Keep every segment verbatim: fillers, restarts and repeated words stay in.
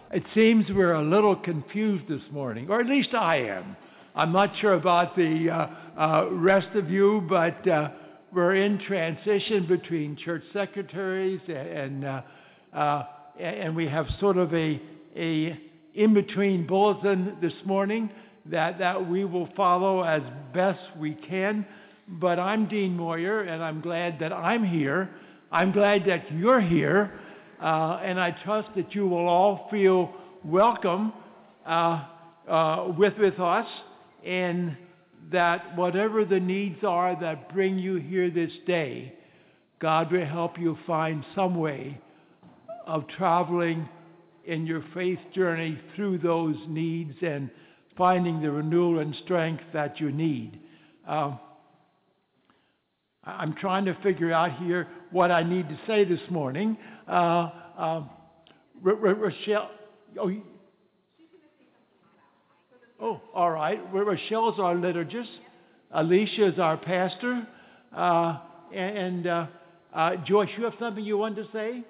It seems we're a little confused this morning, or at least I am. I'm not sure about the uh, uh, rest of you, but uh, we're in transition between church secretaries, and uh, uh, and we have sort of a a in-between bulletin this morning that that we will follow as best we can. But I'm Dean Moyer, and I'm glad that I'm here. I'm glad that you're here. Uh, and I trust that you will all feel welcome uh, uh, with, with us, and that whatever the needs are that bring you here this day, God will help you find some way of traveling in your faith journey through those needs and finding the renewal and strength that you need. Uh, I'm trying to figure out here what I need to say this morning. Uh, uh, R- R- Rochelle, oh, oh, all right. R- Rochelle's our liturgist. Alicia is our pastor. Uh, and uh, uh, Joyce, you have something you want to say?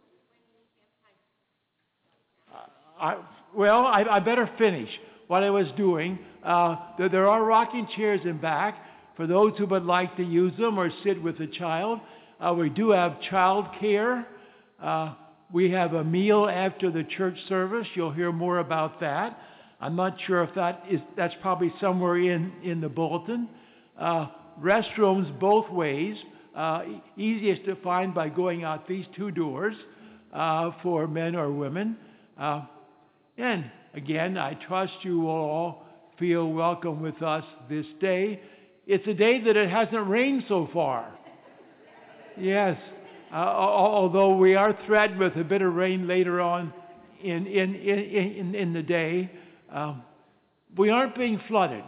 Uh, I, well, I, I better finish what I was doing. Uh, there, there are rocking chairs in back for those who would like to use them or sit with a child. Uh, we do have child care. Uh, we have a meal after the church service. You'll hear more about that. I'm not sure if that is, that's probably somewhere in, in the bulletin. Uh, restrooms both ways. Uh, easiest to find by going out these two doors uh, for men or women. Uh, and again, I trust you will all feel welcome with us this day. It's a day that it hasn't rained so far. Yes, uh, although we are threatened with a bit of rain later on in in in in, in the day, um, we aren't being flooded,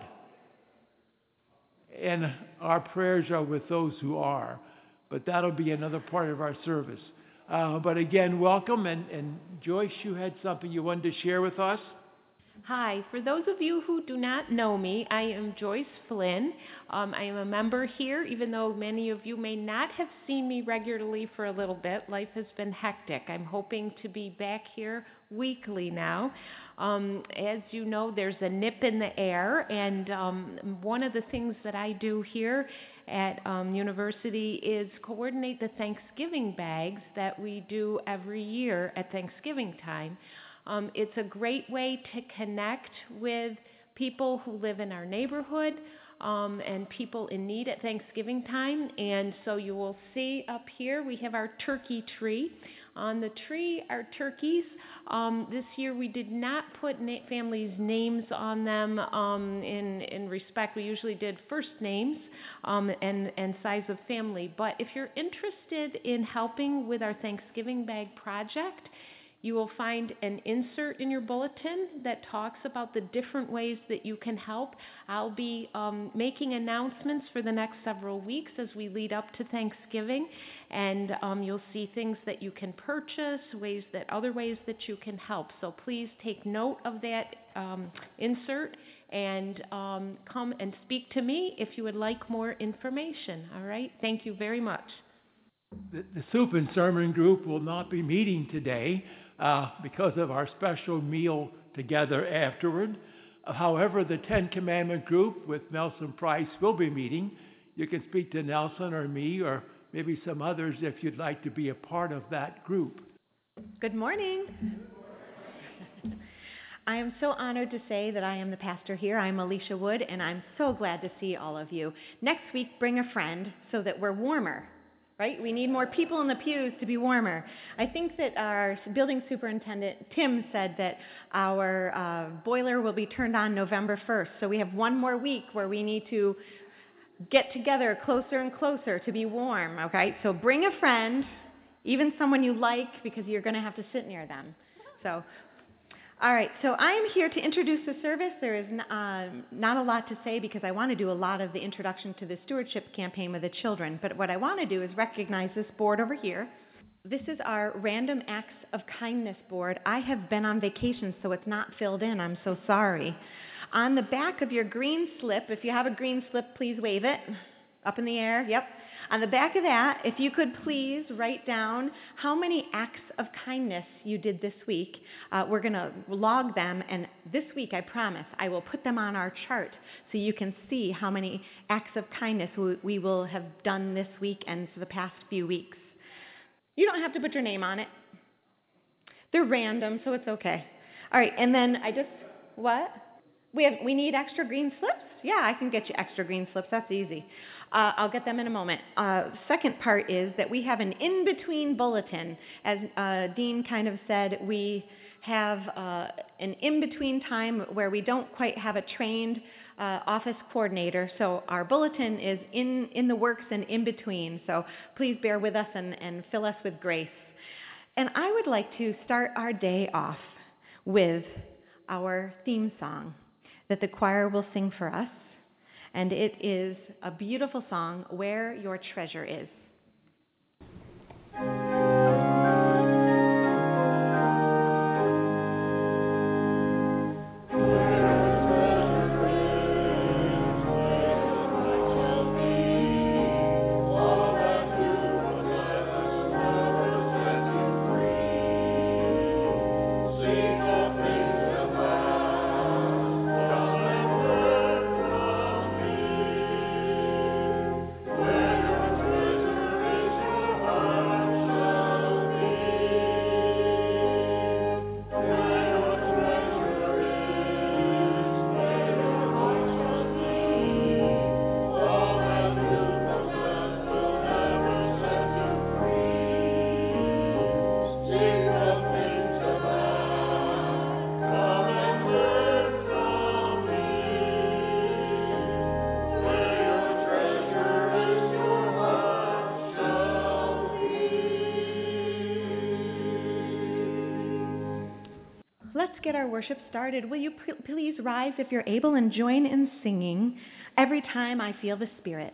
and our prayers are with those who are. But that'll be another part of our service. Uh, but again, welcome, and, and Joyce, you had something you wanted to share with us. Hi, for those of you who do not know me, I am Joyce Flynn. Um, I am a member here, even though many of you may not have seen me regularly for a little bit. Life has been hectic. I'm hoping to be back here weekly now. Um, as you know, there's a nip in the air, and um, one of the things that I do here at um, university is coordinate the Thanksgiving bags that we do every year at Thanksgiving time. Um, it's a great way to connect with people who live in our neighborhood um, and people in need at Thanksgiving time. And so you will see up here we have our turkey tree. On the tree are turkeys. Um, this year we did not put na- families' names on them um, in, in respect. We usually did first names um, and, and size of family. But if you're interested in helping with our Thanksgiving bag project, you will find an insert in your bulletin that talks about the different ways that you can help. I'll be um, making announcements for the next several weeks as we lead up to Thanksgiving, and um, you'll see things that you can purchase, ways that other ways that you can help. So please take note of that um, insert and um, come and speak to me if you would like more information. All right? Thank you very much. The, the Soup and Sermon group will not be meeting today uh, because of our special meal together afterward. Uh, however, the Ten Commandment group with Nelson Price will be meeting. You can speak to Nelson or me or maybe some others if you'd like to be a part of that group. Good morning. I am so honored to say that I am the pastor here. I'm Alicia Wood, and I'm so glad to see all of you. Next week, bring a friend so that we're warmer. Right? We need more people in the pews to be warmer. I think that our building superintendent, Tim, said that our uh, boiler will be turned on November first. So we have one more week where we need to get together closer and closer to be warm. Okay? So bring a friend, even someone you like, because you're going to have to sit near them. So, all right. So I'm here to introduce the service. There is uh, not a lot to say because I want to do a lot of the introduction to the stewardship campaign with the children. But what I want to do is recognize this board over here. This is our Random Acts of Kindness board. I have been on vacation, so it's not filled in. I'm so sorry. On the back of your green slip, if you have a green slip, please wave it. Up in the air, yep. On the back of that, if you could please write down how many acts of kindness you did this week. Uh, we're going to log them, and this week, I promise, I will put them on our chart so you can see how many acts of kindness we, we will have done this week and for the past few weeks. You don't have to put your name on it. They're random, so it's okay. All right, and then I just, what? We have, we need extra green slips? Yeah, I can get you extra green slips. That's easy. Uh, I'll get them in a moment. Uh, second part is that we have an in-between bulletin. As uh, Dean kind of said, we have uh, an in-between time where we don't quite have a trained uh, office coordinator, so our bulletin is in, in the works and in between. So please bear with us and, and fill us with grace. And I would like to start our day off with our theme song that the choir will sing for us. And it is a beautiful song, Where Your Treasure Is. Let's get our worship started. Will you p- please rise if you're able and join in singing Every Time I Feel the Spirit.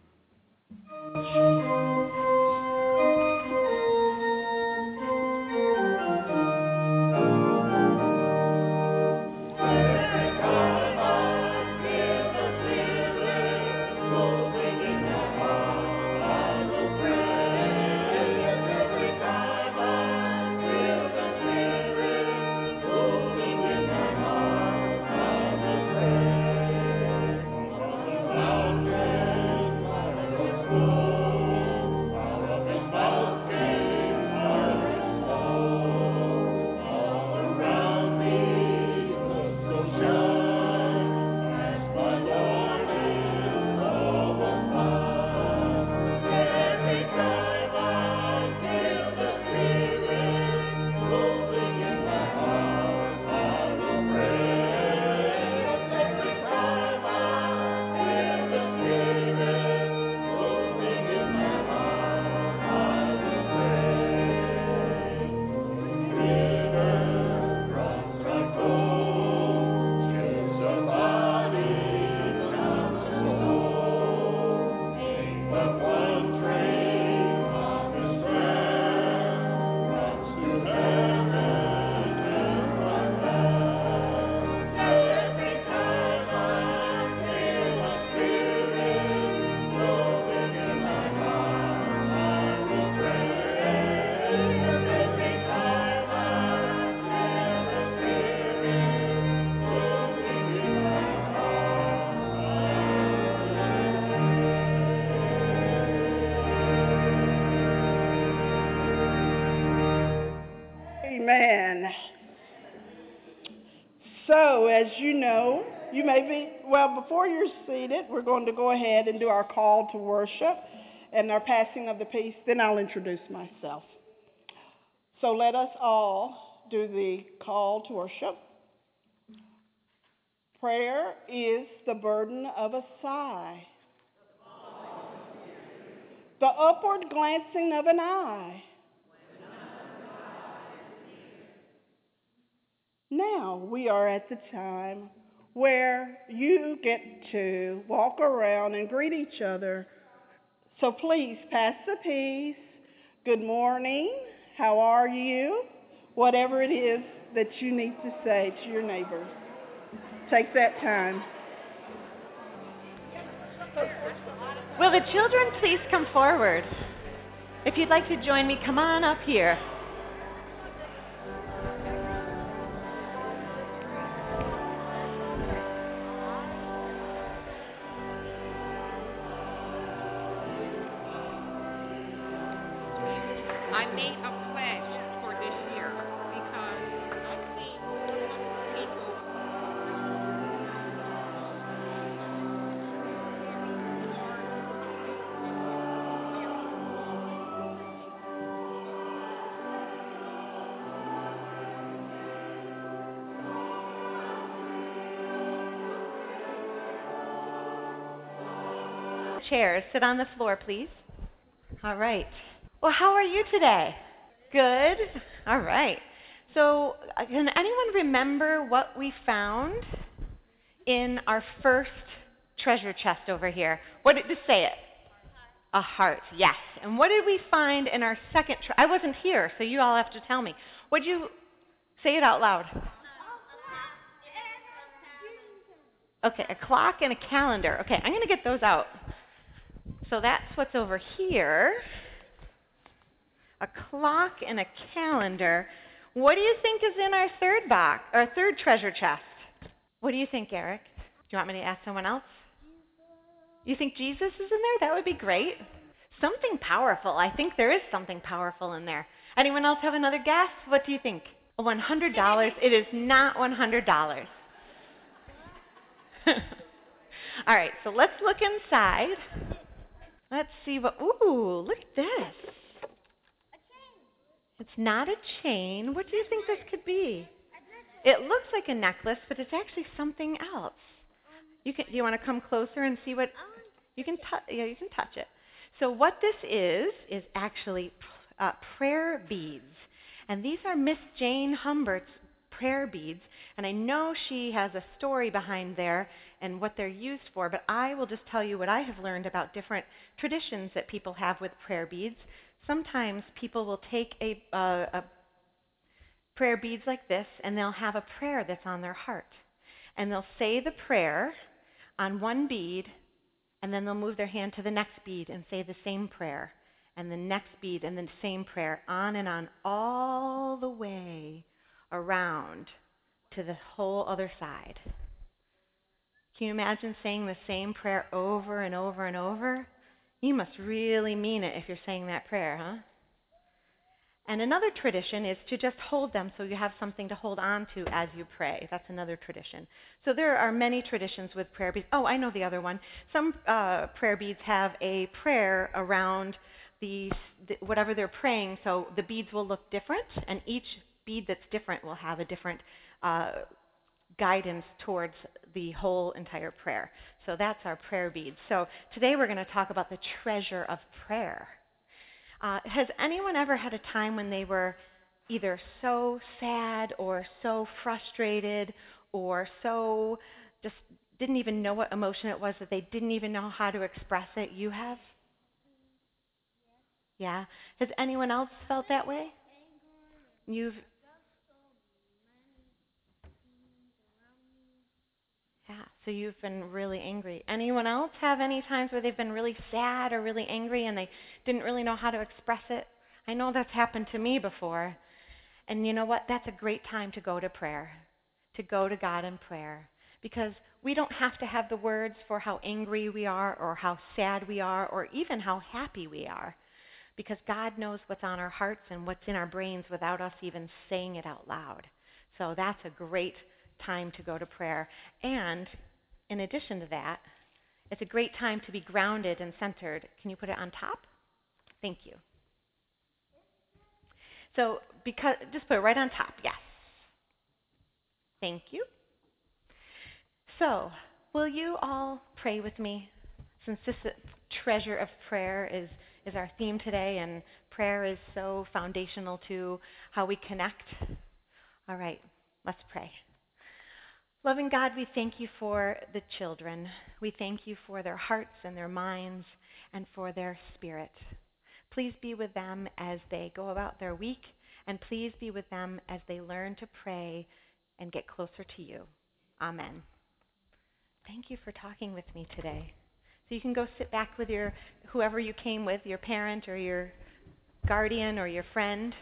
Amen. So, as you know, you may be, well, before you're seated, we're going to go ahead and do our call to worship and our passing of the peace. Then I'll introduce myself. So let us all do the call to worship. Prayer is the burden of a sigh, the upward glancing of an eye. Now we are at the time where you get to walk around and greet each other. So please pass the peace. Good morning. How are you? Whatever it is that you need to say to your neighbors. Take that time. Will the children please come forward? If you'd like to join me, come on up here. I made a pledge for this year because I've seen people. Chairs, sit on the floor, please. All right. Well, how are you today? Good. All right. So, uh, can anyone remember what we found in our first treasure chest over here? What did just say it? A heart. Yes. And what did we find in our second? Tre- I wasn't here, so you all have to tell me. Would you say it out loud? Okay, a clock and a calendar. Okay, I'm going to get those out. So that's what's over here. A clock and a calendar. What do you think is in our third box, our third treasure chest? What do you think, Eric? Do you want me to ask someone else? You think Jesus is in there? That would be great. Something powerful. I think there is something powerful in there. Anyone else have another guess? What do you think? one hundred dollars. It is not one hundred dollars. All right, so let's look inside. Let's see what, ooh, look at this. It's not a chain. What do you think this could be? It looks like a necklace, but it's actually something else. You can. Do you want to come closer and see what? You can touch. Yeah, you can touch it. So what this is is actually uh, prayer beads, and these are Miss Jane Humbert's prayer beads. And I know she has a story behind there and what they're used for, but I will just tell you what I have learned about different traditions that people have with prayer beads. Sometimes people will take a, uh, a prayer beads like this, and they'll have a prayer that's on their heart. And they'll say the prayer on one bead, and then they'll move their hand to the next bead and say the same prayer, and the next bead and the same prayer, on and on, all the way around to the whole other side. Can you imagine saying the same prayer over and over and over? You must really mean it if you're saying that prayer, huh? And another tradition is to just hold them so you have something to hold on to as you pray. That's another tradition. So there are many traditions with prayer beads. Oh, I know the other one. Some uh, prayer beads have a prayer around the, the whatever they're praying, so the beads will look different, and each bead that's different will have a different uh, guidance towards the whole entire prayer. So that's our prayer beads. So today we're going to talk about the treasure of prayer. Uh, has anyone ever had a time when they were either so sad or so frustrated or so just didn't even know what emotion it was, that they didn't even know how to express it? You have? Yeah. Has anyone else felt that way? You've Yeah, so you've been really angry. Anyone else have any times where they've been really sad or really angry and they didn't really know how to express it? I know that's happened to me before. And you know what? That's a great time to go to prayer, to go to God in prayer. Because we don't have to have the words for how angry we are or how sad we are or even how happy we are. Because God knows what's on our hearts and what's in our brains without us even saying it out loud. So that's a great time to go to prayer. And in addition to that, it's a great time to be grounded and centered. Can you put it on top? Thank you. So because just put it right on top. Yes. Thank you. So, will you all pray with me? Since this treasure of prayer is is our theme today, and prayer is so foundational to how we connect. All right, let's pray. Loving God, we thank you for the children. We thank you for their hearts and their minds and for their spirit. Please be with them as they go about their week, and please be with them as they learn to pray and get closer to you. Amen. Thank you for talking with me today. So you can go sit back with your whoever you came with, your parent or your guardian or your friend.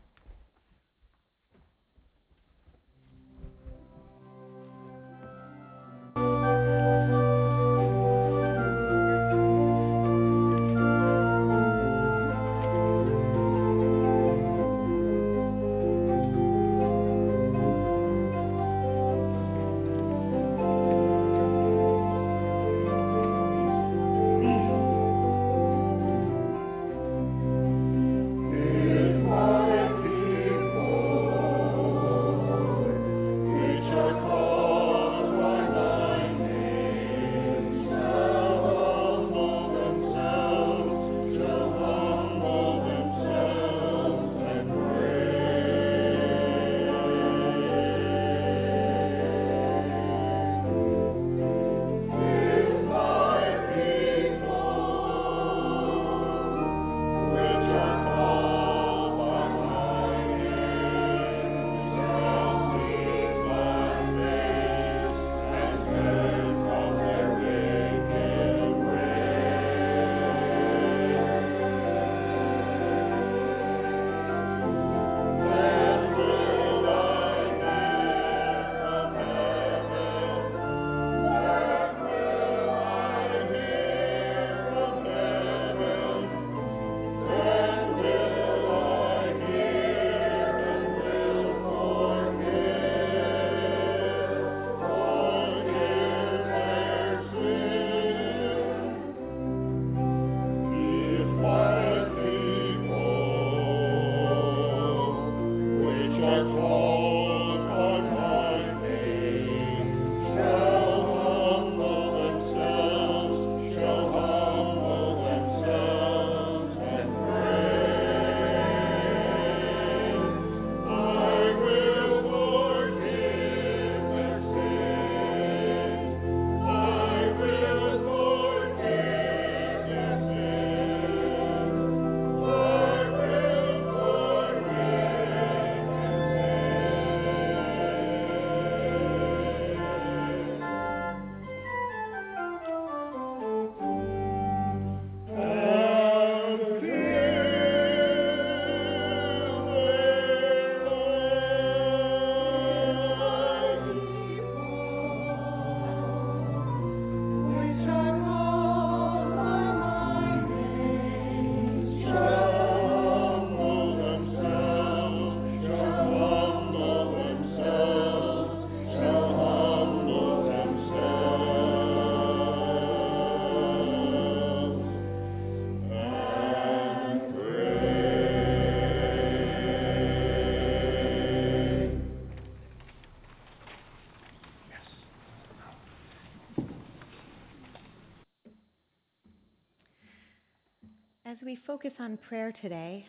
As we focus on prayer today,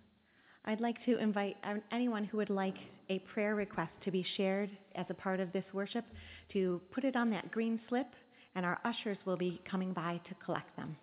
I'd like to invite anyone who would like a prayer request to be shared as a part of this worship to put it on that green slip, and our ushers will be coming by to collect them.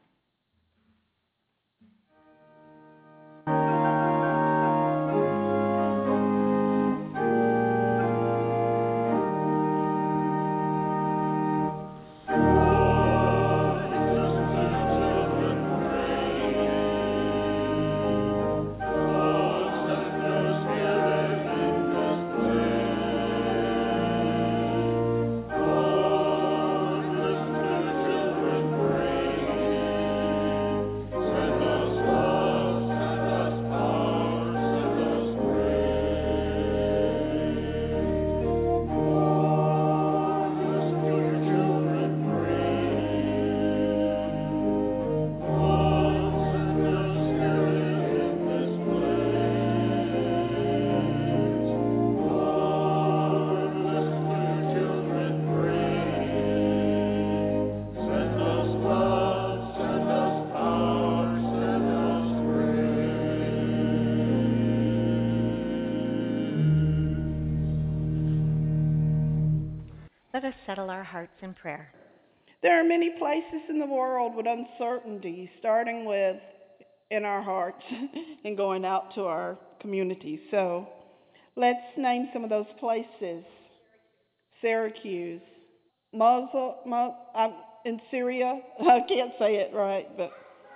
Let us settle our hearts in prayer. There are many places in the world with uncertainty, starting with in our hearts and going out to our communities. So let's name some of those places. Syracuse, Muzzle, Mu- I'm, in Syria. I can't say it right, but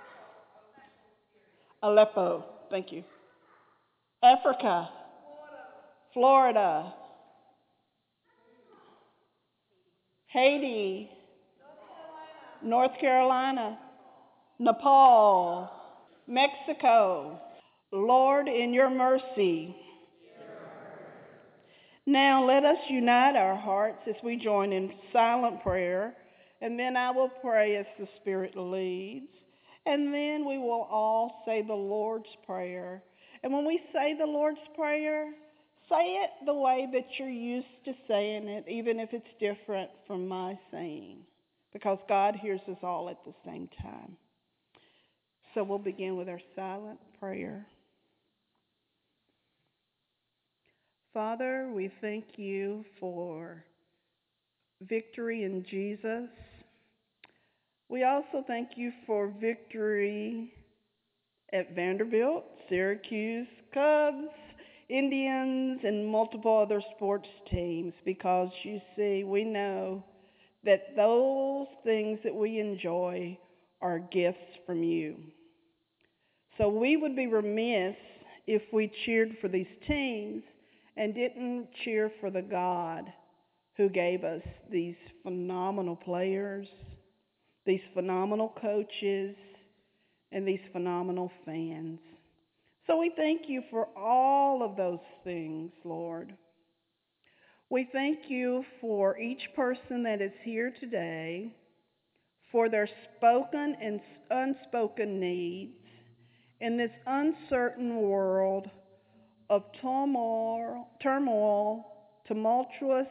Aleppo. Thank you. Africa, Florida, Haiti, North Carolina, Nepal, Mexico. Lord, in your mercy. Now let us unite our hearts as we join in silent prayer, and then I will pray as the Spirit leads, and then we will all say the Lord's Prayer. And when we say the Lord's Prayer, say it the way that you're used to saying it, even if it's different from my saying, because God hears us all at the same time. So we'll begin with our silent prayer. Father, we thank you for victory in Jesus. We also thank you for victory at Vanderbilt, Syracuse, Cubs, Indians, and multiple other sports teams, because you see, we know that those things that we enjoy are gifts from you. So we would be remiss if we cheered for these teams and didn't cheer for the God who gave us these phenomenal players, these phenomenal coaches, and these phenomenal fans. So we thank you for all of those things, Lord. We thank you for each person that is here today, for their spoken and unspoken needs in this uncertain world of turmoil, turmoil, tumultuous,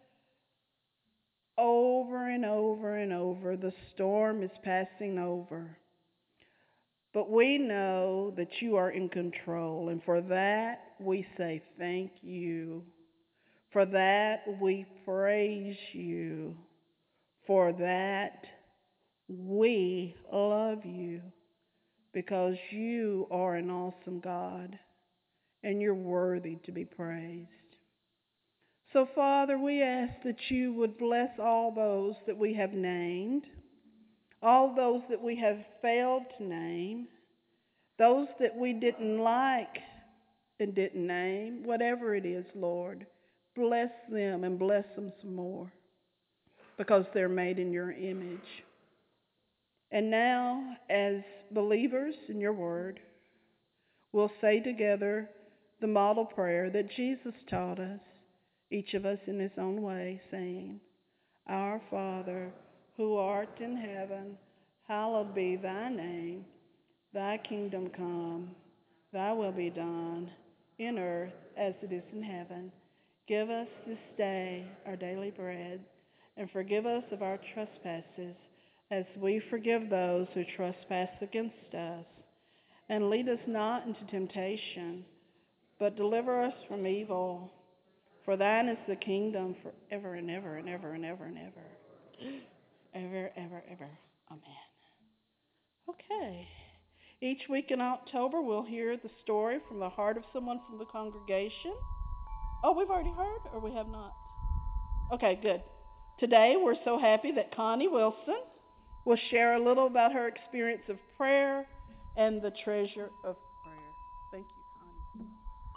over and over and over. The storm is passing over. But we know that you are in control, and for that we say thank you. For that we praise you. For that we love you, because you are an awesome God, and you're worthy to be praised. So, Father, we ask that you would bless all those that we have named, all those that we have failed to name, those that we didn't like and didn't name, whatever it is, Lord. Bless them and bless them some more, because they're made in your image. And now, as believers in your word, we'll say together the model prayer that Jesus taught us, each of us in his own way, saying, Our Father, who art in heaven, hallowed be thy name. Thy kingdom come, thy will be done, in earth as it is in heaven. Give us this day our daily bread, and forgive us of our trespasses, as we forgive those who trespass against us. And lead us not into temptation, but deliver us from evil. For thine is the kingdom forever and ever and ever and ever and ever. Ever, ever, ever. Amen. Okay. Each week in October, we'll hear the story from the heart of someone from the congregation. Oh, we've already heard, or we have not? Okay, good. Today, we're so happy that Connie Wilson will share a little about her experience of prayer and the treasure of prayer. Thank you, Connie.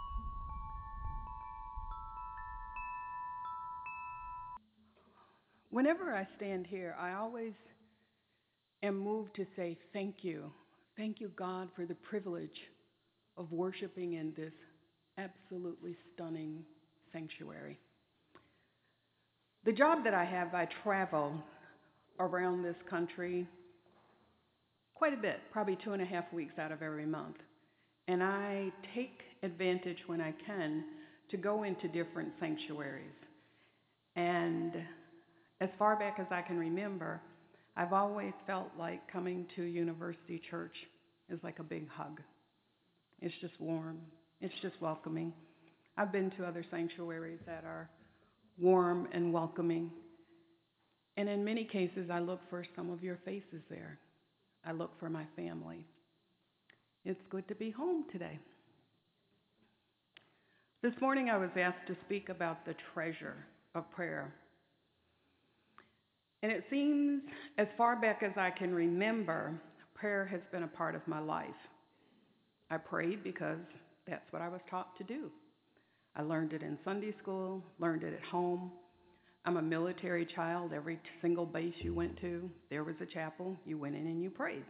Whenever I stand here, I always am moved to say thank you. Thank you, God, for the privilege of worshiping in this absolutely stunning sanctuary. The job that I have, I travel around this country quite a bit, probably two and a half weeks out of every month. And I take advantage when I can to go into different sanctuaries. And as far back as I can remember, I've always felt like coming to University Church is like a big hug. It's just warm. It's just welcoming. I've been to other sanctuaries that are warm and welcoming. And in many cases, I look for some of your faces there. I look for my family. It's good to be home today. This morning I was asked to speak about the treasure of prayer. And it seems, as far back as I can remember, prayer has been a part of my life. I prayed because that's what I was taught to do. I learned it in Sunday school, learned it at home. I'm a military child. Every single base you went to, there was a chapel. You went in and you prayed.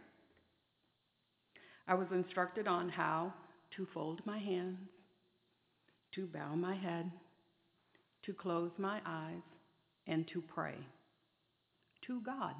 I was instructed on how to fold my hands, to bow my head, to close my eyes, and to pray to God.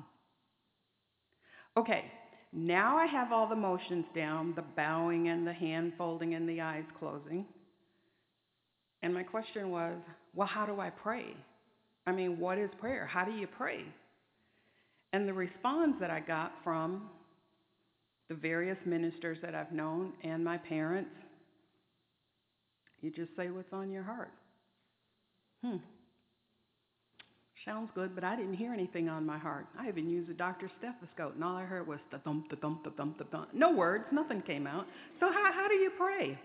Okay, now I have all the motions down, the bowing and the hand folding and the eyes closing. And my question was, well, how do I pray? I mean, what is prayer? How do you pray? And the response that I got from the various ministers that I've known and my parents, you just say what's on your heart. Hmm. Sounds good, but I didn't hear anything on my heart. I even used a doctor's stethoscope, and all I heard was da-thump, da-thump, da-thump, da-thump. No words, nothing came out. So how, how do you pray?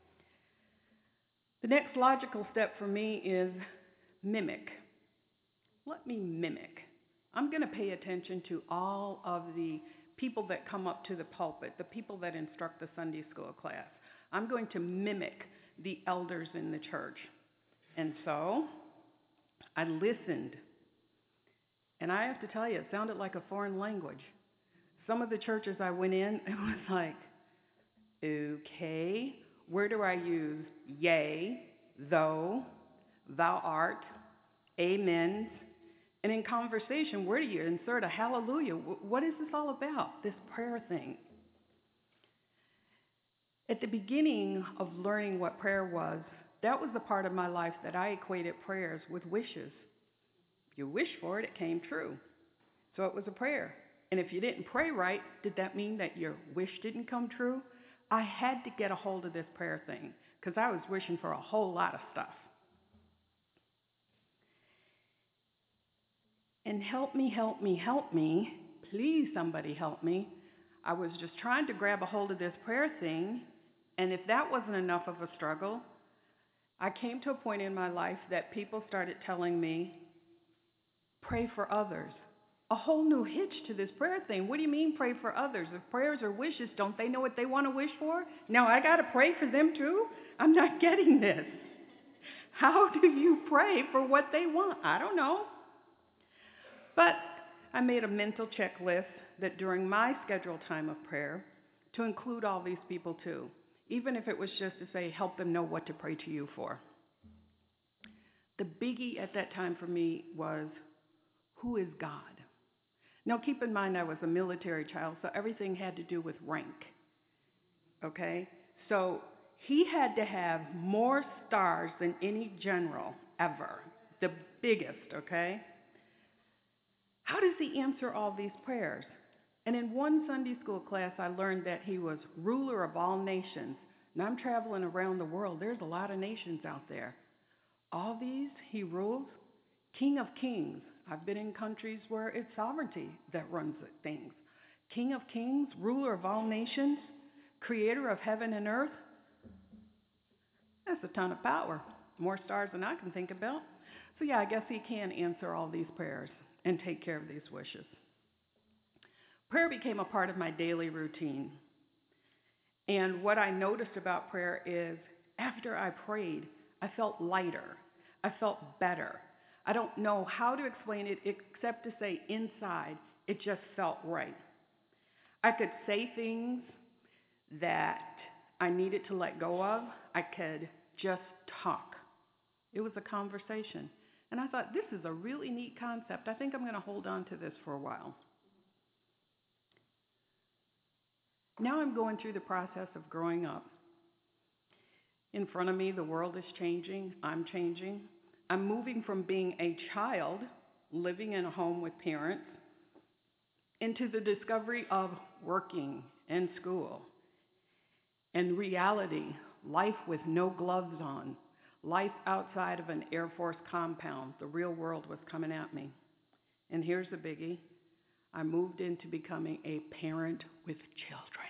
The next logical step for me is mimic. Let me mimic. I'm going to pay attention to all of the people that come up to the pulpit, the people that instruct the Sunday school class. I'm going to mimic the elders in the church. And so I listened. And I have to tell you, it sounded like a foreign language. Some of the churches I went in, it was like, okay, where do I use yea, though, thou art, amens? And in conversation, where do you insert a hallelujah? What is this all about, this prayer thing? At the beginning of learning what prayer was, that was the part of my life that I equated prayers with wishes. You wish for it, it came true. So it was a prayer. And if you didn't pray right, did that mean that your wish didn't come true? I had to get a hold of this prayer thing because I was wishing for a whole lot of stuff. And help me, help me, help me. Please, somebody help me. I was just trying to grab a hold of this prayer thing. And if that wasn't enough of a struggle, I came to a point in my life that people started telling me, pray for others. A whole new hitch to this prayer thing. What do you mean pray for others? If prayers are wishes, don't they know what they want to wish for? Now I got to pray for them too? I'm not getting this. How do you pray for what they want? I don't know. But I made a mental checklist that during my scheduled time of prayer to include all these people too, even if it was just to say help them know what to pray to you for. The biggie at that time for me was, who is God? Now, keep in mind I was a military child, so everything had to do with rank, okay? So he had to have more stars than any general ever, the biggest, okay? How does he answer all these prayers? And in one Sunday school class, I learned that he was ruler of all nations. Now, I'm traveling around the world. There's a lot of nations out there. All these, he rules. King of kings. I've been in countries where it's sovereignty that runs things. King of kings, ruler of all nations, creator of heaven and earth. That's a ton of power. More stars than I can think about. So yeah, I guess he can answer all these prayers and take care of these wishes. Prayer became a part of my daily routine. And what I noticed about prayer is after I prayed, I felt lighter. I felt better. I don't know how to explain it except to say inside, it just felt right. I could say things that I needed to let go of. I could just talk. It was a conversation. And I thought, this is a really neat concept. I think I'm going to hold on to this for a while. Now I'm going through the process of growing up. In front of me, the world is changing. I'm changing. I'm moving from being a child living in a home with parents into the discovery of working and school and reality, life with no gloves on, life outside of an Air Force compound. The real world was coming at me. And here's the biggie. I moved into becoming a parent with children.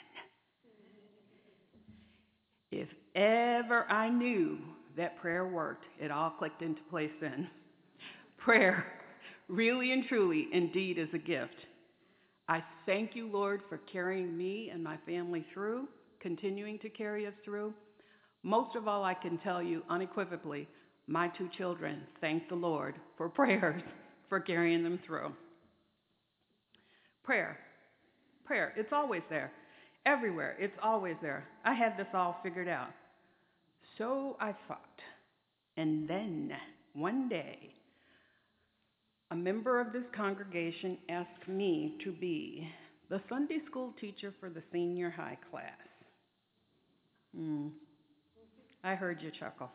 If ever I knew that prayer worked, it all clicked into place then. Prayer really and truly, indeed, is a gift. I thank you, Lord, for carrying me and my family through, continuing to carry us through. Most of all, I can tell you unequivocally, my two children thank the Lord for prayers, for carrying them through. Prayer. Prayer. It's always there. Everywhere. It's always there. I had this all figured out. So I thought. And then, one day, a member of this congregation asked me to be the Sunday school teacher for the senior high class. Hmm. I heard you chuckle.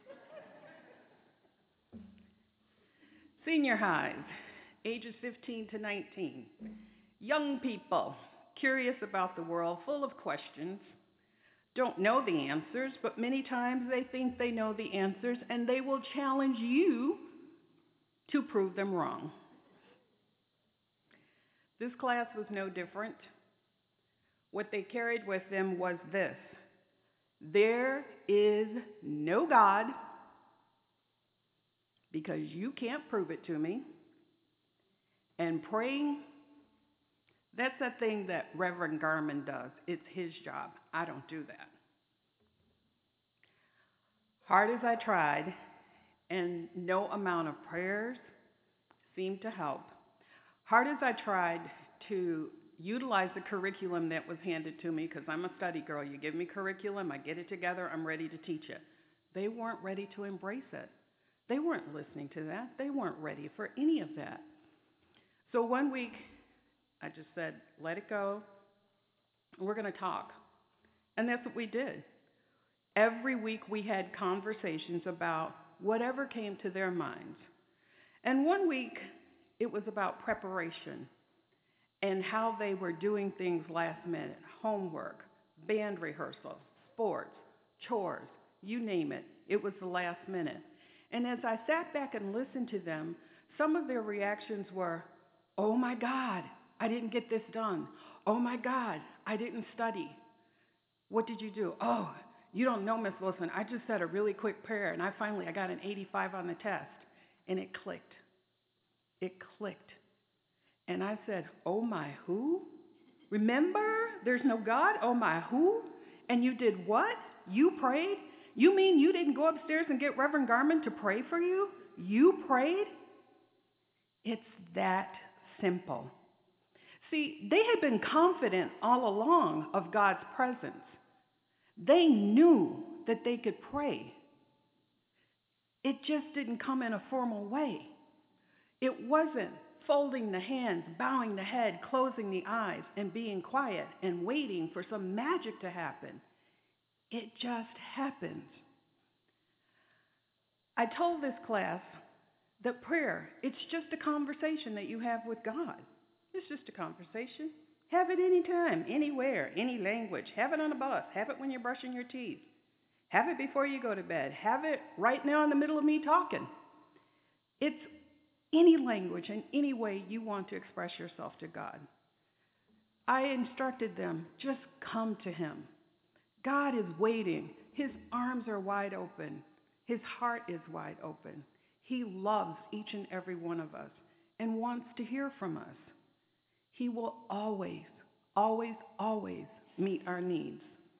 Senior highs, ages fifteen to nineteen. Young people, curious about the world, full of questions, don't know the answers, but many times they think they know the answers, and they will challenge you to prove them wrong. This class was no different. What they carried with them was this: there is no God because you can't prove it to me. And praying, that's that thing that Reverend Garman does. It's his job. I don't do that. Hard as I tried, and no amount of prayers seemed to help. Hard as I tried to utilize the curriculum that was handed to me, because I'm a study girl. You give me curriculum, I get it together, I'm ready to teach it. They weren't ready to embrace it. They weren't listening to that. They weren't ready for any of that. So one week, I just said, let it go. We're going to talk. And that's what we did. Every week we had conversations about whatever came to their minds. And one week it was about preparation and how they were doing things last minute, homework, band rehearsal, sports, chores, you name it. It was the last minute. And as I sat back and listened to them, some of their reactions were, oh my God, I didn't get this done. Oh my God, I didn't study. What did you do? Oh, you don't know, Miss Wilson. I just said a really quick prayer, and I finally I got an eighty-five on the test, and it clicked. It clicked. And I said, oh my who? Remember, there's no God? Oh my who? And you did what? You prayed? You mean you didn't go upstairs and get Reverend Garman to pray for you? You prayed? It's that simple. See, they had been confident all along of God's presence. They knew that they could pray. It just didn't come in a formal way. It wasn't folding the hands, bowing the head, closing the eyes, and being quiet and waiting for some magic to happen. It just happens. I told this class that prayer, it's just a conversation that you have with God. It's just a conversation. Have it anytime, anywhere, any language. Have it on a bus. Have it when you're brushing your teeth. Have it before you go to bed. Have it right now in the middle of me talking. It's any language and any way you want to express yourself to God. I instructed them, just come to Him. God is waiting. His arms are wide open. His heart is wide open. He loves each and every one of us and wants to hear from us. He will always, always, always meet our needs.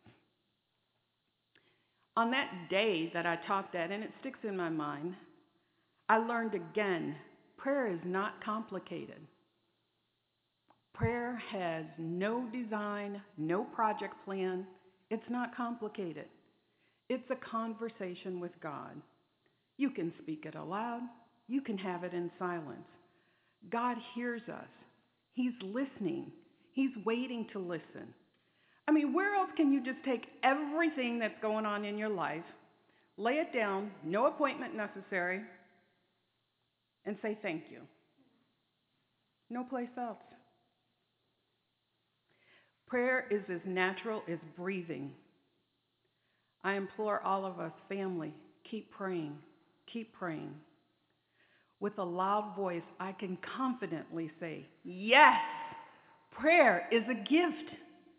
On that day that I taught that, and it sticks in my mind, I learned again, prayer is not complicated. Prayer has no design, no project plan. It's not complicated. It's a conversation with God. You can speak it aloud. You can have it in silence. God hears us. He's listening. He's waiting to listen. I mean, where else can you just take everything that's going on in your life, lay it down, no appointment necessary, and say thank you? No place else. Prayer is as natural as breathing. I implore all of us, family, keep praying, keep praying. With a loud voice, I can confidently say, yes, prayer is a gift.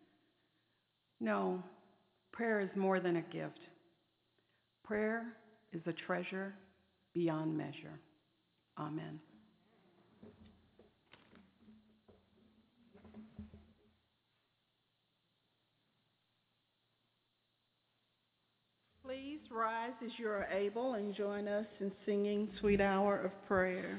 No, prayer is more than a gift. Prayer is a treasure beyond measure. Amen. Please rise as you are able and join us in singing Sweet Hour of Prayer.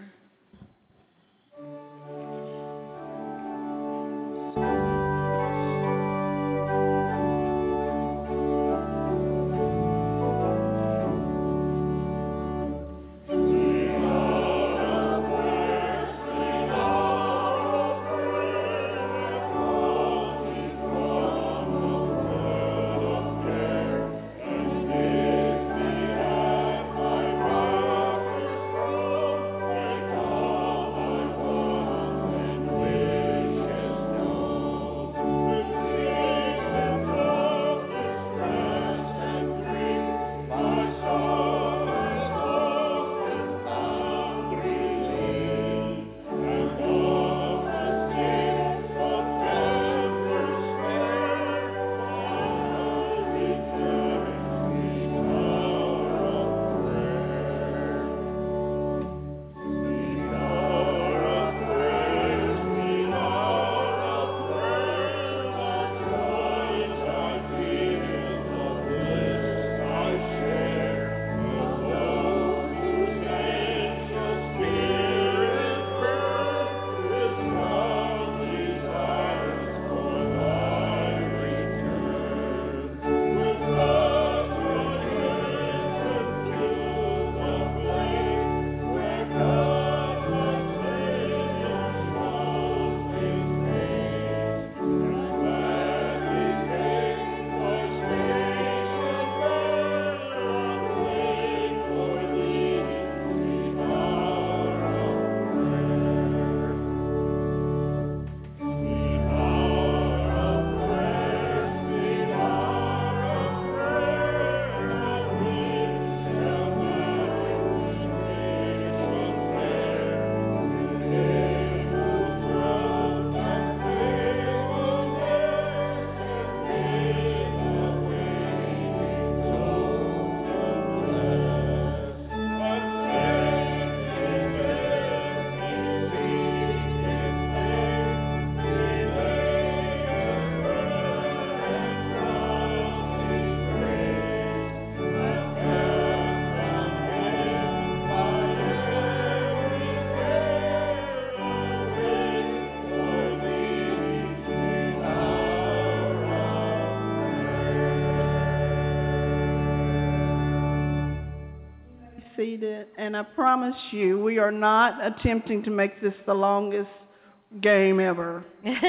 Seated, and I promise you, we are not attempting to make this the longest game ever.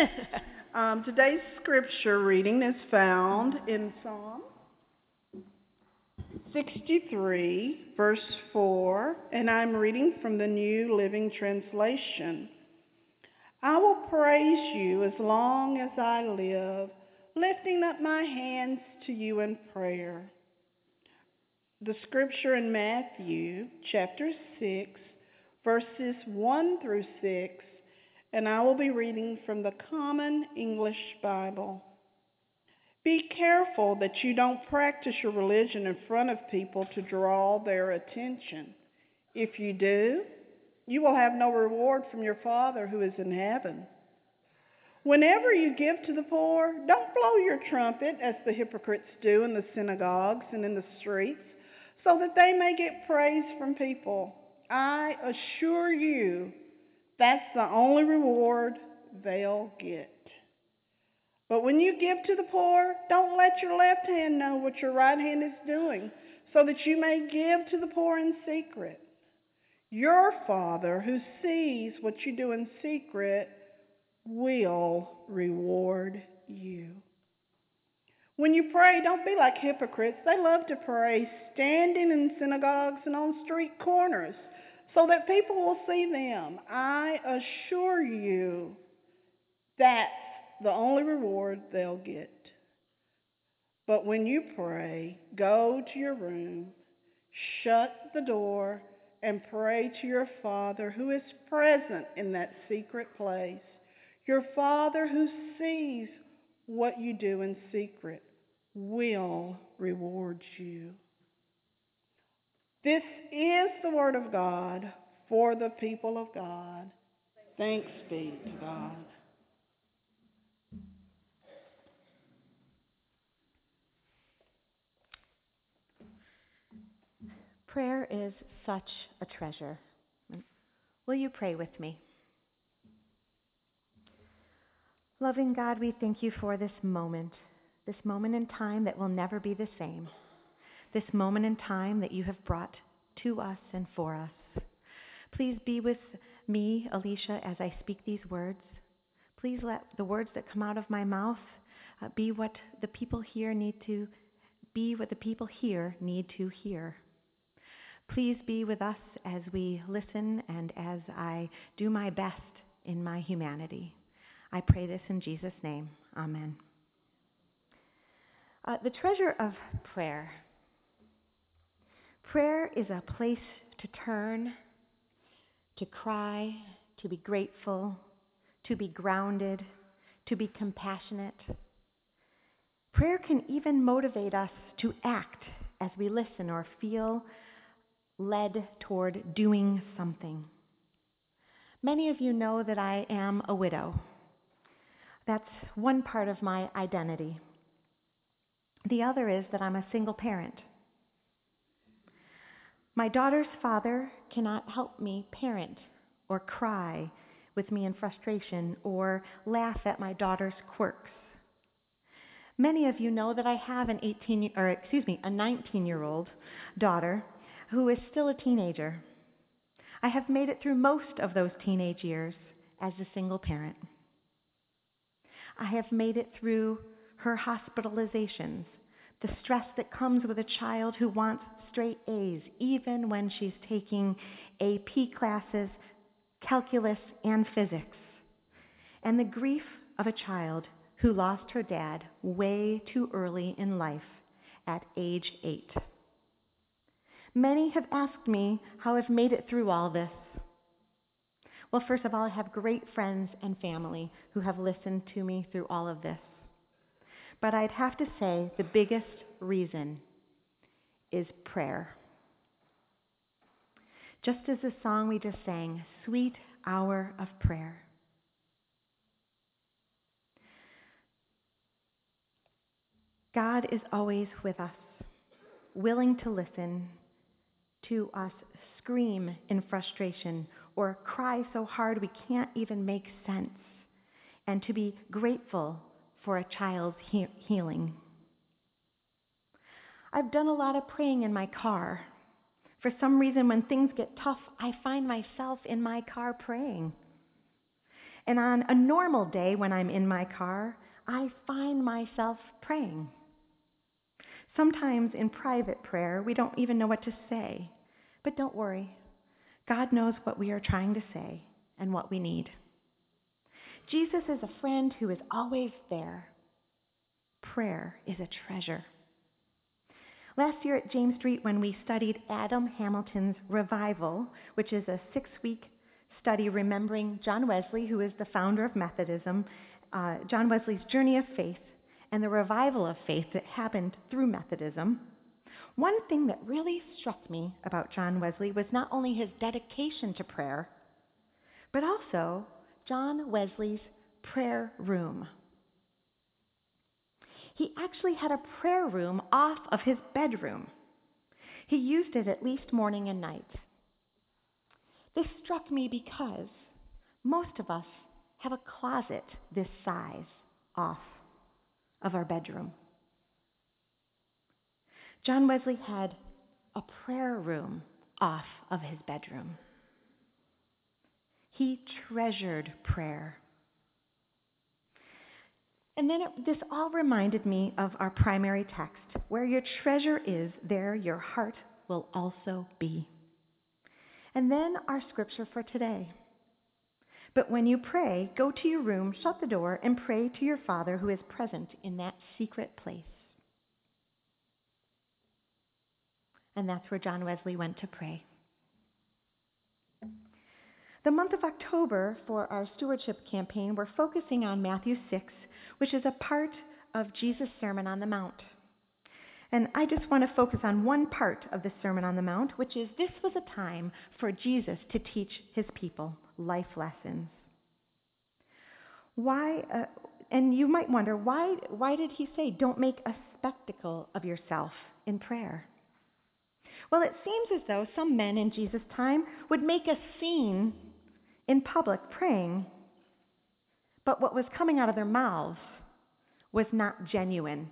um, today's scripture reading is found in Psalm sixty-three, verse four, and I'm reading from the New Living Translation. I will praise you as long as I live, lifting up my hands to you in prayer. The scripture in Matthew chapter six, verses one through six, and I will be reading from the Common English Bible. Be careful that you don't practice your religion in front of people to draw their attention. If you do, you will have no reward from your Father who is in heaven. Whenever you give to the poor, don't blow your trumpet as the hypocrites do in the synagogues and in the streets, so that they may get praise from people. I assure you, that's the only reward they'll get. But when you give to the poor, don't let your left hand know what your right hand is doing, so that you may give to the poor in secret. Your Father, who sees what you do in secret, will reward you. When you pray, don't be like hypocrites. They love to pray standing in synagogues and on street corners so that people will see them. I assure you, that's the only reward they'll get. But when you pray, go to your room, shut the door, and pray to your Father who is present in that secret place. Your Father who sees what you do in secret will reward you. This is the word of God for the people of God. Thanks be to God. Prayer is such a treasure. Will you pray with me? Loving God, we thank you for this moment, this moment in time that will never be the same, this moment in time that you have brought to us and for us. Please be with me, Alicia, as I speak these words. Please let the words that come out of my mouth uh, be what the people here need to be, what the people here need to hear. Please be with us as we listen and as I do my best in my humanity. I pray this in Jesus' name. Amen. Uh, the treasure of prayer. Prayer is a place to turn, to cry, to be grateful, to be grounded, to be compassionate. Prayer can even motivate us to act as we listen or feel led toward doing something. Many of you know that I am a widow. That's one part of my identity. The other is that I'm a single parent. My daughter's father cannot help me parent or cry with me in frustration or laugh at my daughter's quirks. Many of you know that I have an eighteen or excuse me, a nineteen-year-old daughter who is still a teenager. I have made it through most of those teenage years as a single parent. I have made it through her hospitalizations, the stress that comes with a child who wants straight A's, even when she's taking A P classes, calculus, and physics, and the grief of a child who lost her dad way too early in life at age eight. Many have asked me how I've made it through all this. Well, first of all, I have great friends and family who have listened to me through all of this. But I'd have to say the biggest reason is prayer. Just as the song we just sang, Sweet Hour of Prayer. God is always with us, willing to listen to us scream in frustration or cry so hard we can't even make sense, and to be grateful for a child's he- healing. I've done a lot of praying in my car. For some reason, when things get tough, I find myself in my car praying. And on a normal day when I'm in my car, I find myself praying. Sometimes in private prayer, we don't even know what to say. But don't worry. God knows what we are trying to say and what we need. Jesus is a friend who is always there. Prayer is a treasure. Last year at James Street, when we studied Adam Hamilton's Revival, which is a six-week study remembering John Wesley, who is the founder of Methodism, uh, John Wesley's journey of faith, and the revival of faith that happened through Methodism, one thing that really struck me about John Wesley was not only his dedication to prayer, but also John Wesley's prayer room. He actually had a prayer room off of his bedroom. He used it at least morning and night. This struck me because most of us have a closet this size off of our bedroom. John Wesley had a prayer room off of his bedroom. He treasured prayer. And then it, this all reminded me of our primary text, where your treasure is, there your heart will also be. And then our scripture for today. But when you pray, go to your room, shut the door, and pray to your Father who is present in that secret place. And that's where John Wesley went to pray. The month of October, for our stewardship campaign, we're focusing on Matthew six, which is a part of Jesus' Sermon on the Mount. And I just want to focus on one part of the Sermon on the Mount, which is this was a time for Jesus to teach his people life lessons. Why? Uh, and you might wonder, why, why did he say, don't make a spectacle of yourself in prayer? Well, it seems as though some men in Jesus' time would make a scene in public praying, but what was coming out of their mouths was not genuine.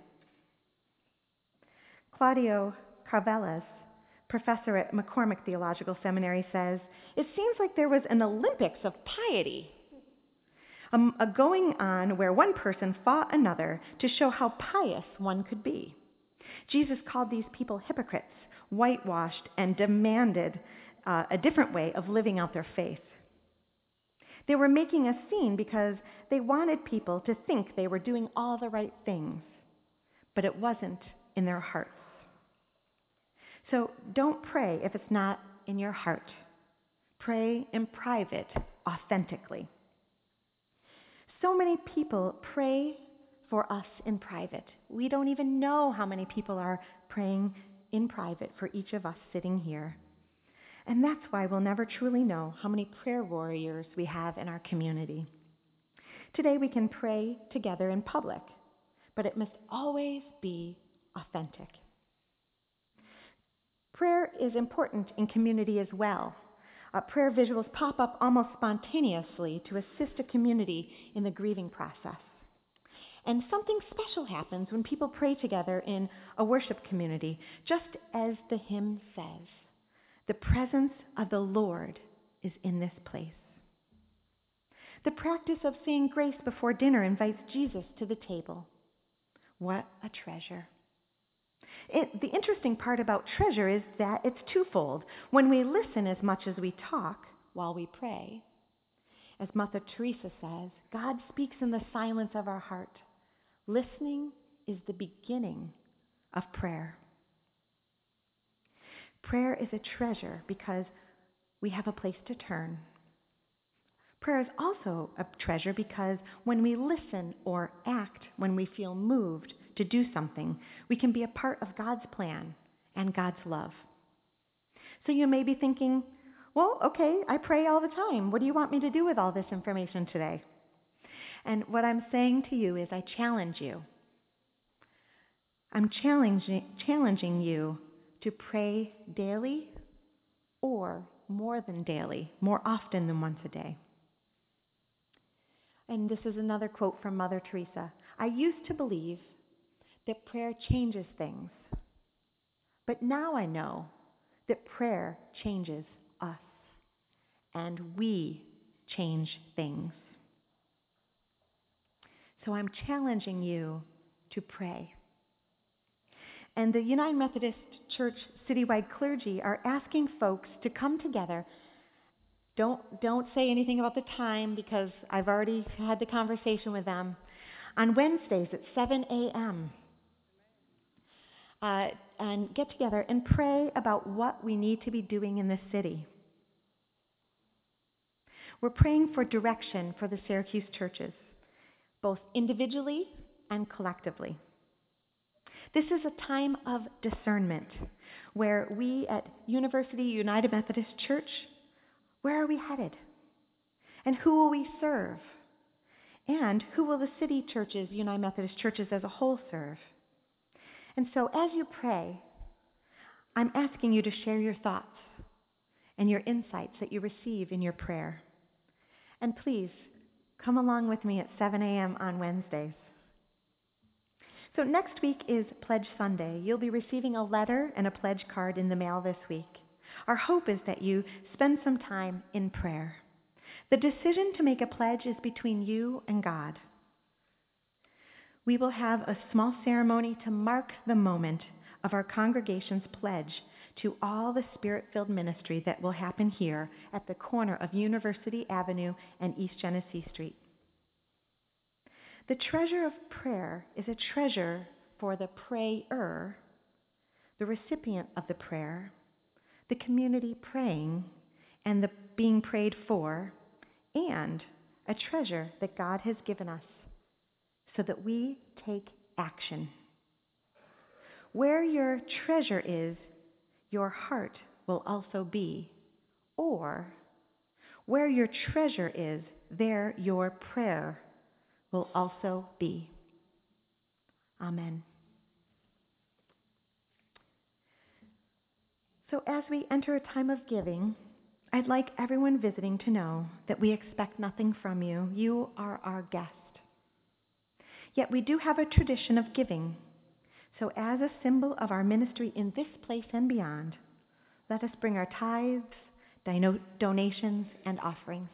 Claudio Carveles, professor at McCormick Theological Seminary, says, "It seems like there was an Olympics of piety, a, a going on where one person fought another to show how pious one could be. Jesus called these people hypocrites, whitewashed, and demanded uh, a different way of living out their faith. They were making a scene because they wanted people to think they were doing all the right things, but it wasn't in their hearts. So don't pray if it's not in your heart. Pray in private, authentically. So many people pray for us in private. We don't even know how many people are praying in private for each of us sitting here. And that's why we'll never truly know how many prayer warriors we have in our community. Today we can pray together in public, but it must always be authentic. Prayer is important in community as well. Uh, prayer visuals pop up almost spontaneously to assist a community in the grieving process. And something special happens when people pray together in a worship community, just as the hymn says. The presence of the Lord is in this place. The practice of saying grace before dinner invites Jesus to the table. What a treasure. It, the interesting part about treasure is that it's twofold. When we listen as much as we talk while we pray, as Mother Teresa says, God speaks in the silence of our heart. Listening is the beginning of prayer. Prayer is a treasure because we have a place to turn. Prayer is also a treasure because when we listen or act, when we feel moved to do something, we can be a part of God's plan and God's love. So you may be thinking, well, okay, I pray all the time. What do you want me to do with all this information today? And what I'm saying to you is I challenge you. I'm challenging, challenging you to pray daily or more than daily, more often than once a day. And this is another quote from Mother Teresa. I used to believe that prayer changes things, but now I know that prayer changes us, and we change things. So I'm challenging you to pray. And the United Methodist Church citywide clergy are asking folks to come together. Don't, don't say anything about the time because I've already had the conversation with them. On Wednesdays at seven a.m. Uh, and get together and pray about what we need to be doing in this city. We're praying for direction for the Syracuse churches, both individually and collectively. This is a time of discernment where we at University United Methodist Church, where are we headed? And who will we serve? And who will the city churches, United Methodist churches as a whole serve? And so as you pray, I'm asking you to share your thoughts and your insights that you receive in your prayer. And please, come along with me at seven a.m. on Wednesdays. So next week is Pledge Sunday. You'll be receiving a letter and a pledge card in the mail this week. Our hope is that you spend some time in prayer. The decision to make a pledge is between you and God. We will have a small ceremony to mark the moment of our congregation's pledge to all the Spirit-filled ministry that will happen here at the corner of University Avenue and East Genesee Street. The treasure of prayer is a treasure for the prayer, the recipient of the prayer, the community praying, and the being prayed for, and a treasure that God has given us so that we take action. Where your treasure is, your heart will also be, or where your treasure is, there your prayer will also be. Amen. So as we enter a time of giving, I'd like everyone visiting to know that we expect nothing from you. You are our guest. Yet we do have a tradition of giving. So as a symbol of our ministry in this place and beyond, let us bring our tithes, dino- donations, and offerings.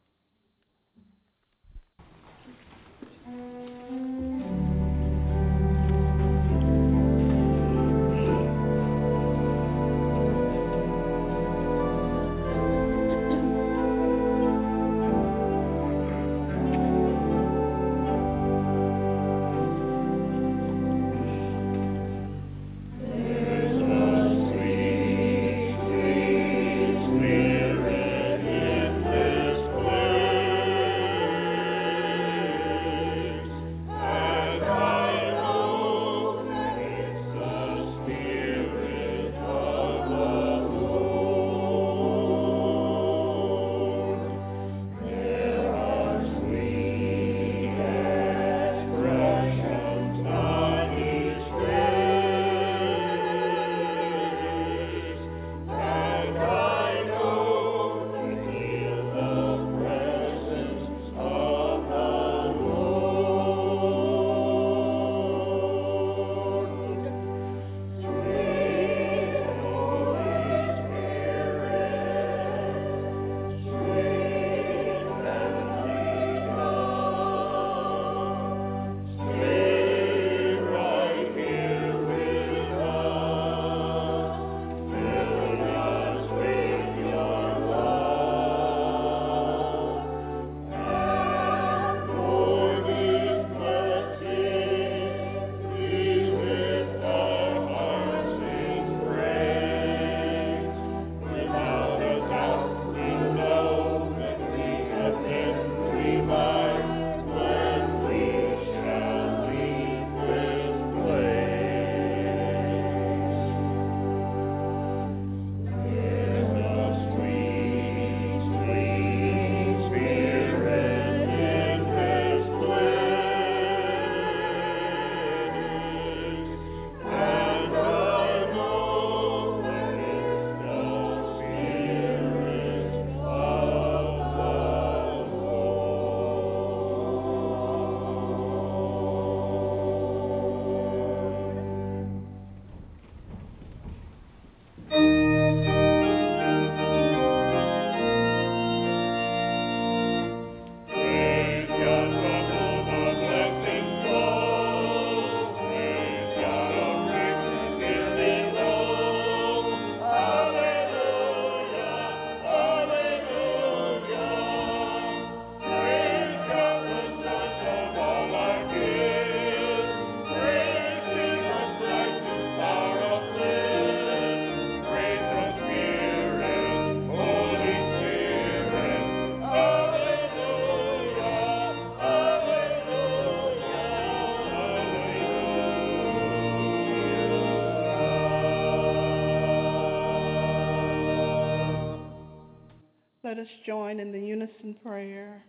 Let us join in the unison prayer.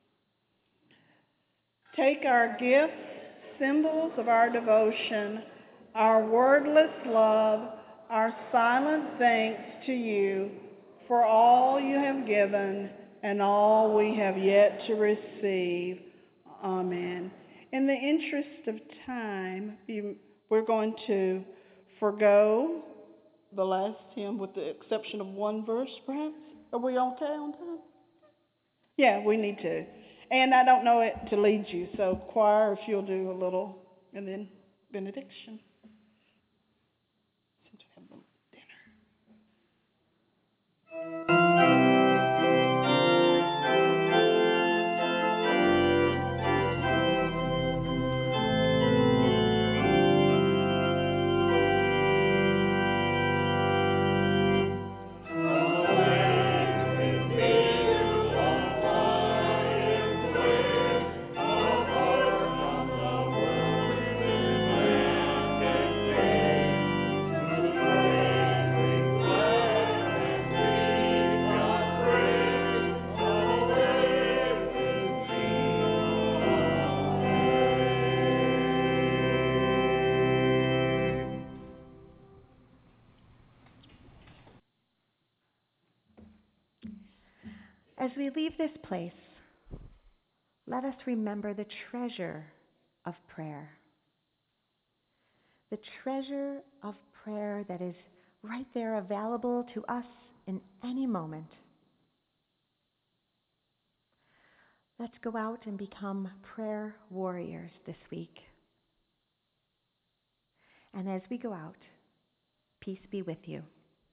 Take our gifts, symbols of our devotion, our wordless love, our silent thanks to you for all you have given and all we have yet to receive. Amen. In the interest of time, we're going to forego the last hymn with the exception of one verse, perhaps. Are we okay on time? Yeah, we need to. And I don't know it to lead you, so choir, if you'll do a little, and then benediction. Since we have the As we leave this place, let us remember the treasure of prayer. The treasure of prayer that is right there available to us in any moment. Let's go out and become prayer warriors this week. And as we go out, peace be with you.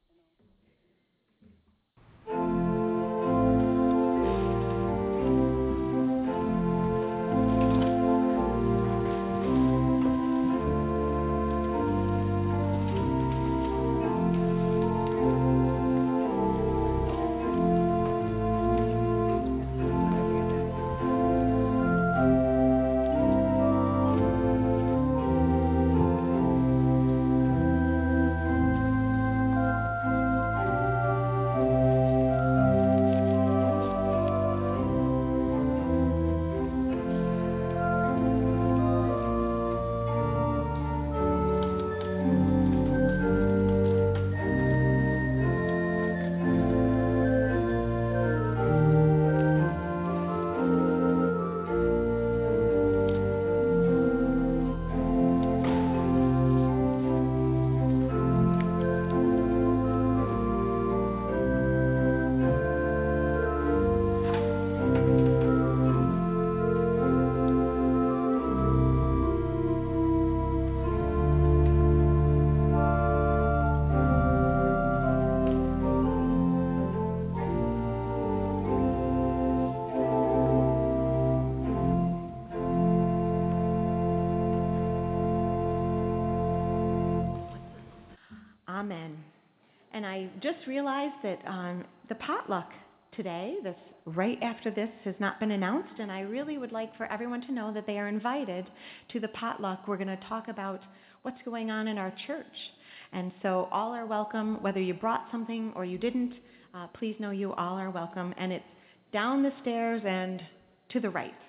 Amen. And I just realized that um, the potluck today, this right after this, has not been announced, and I really would like for everyone to know that they are invited to the potluck. We're going to talk about what's going on in our church. And so all are welcome, whether you brought something or you didn't. Uh, please know you all are welcome. And it's down the stairs and to the right.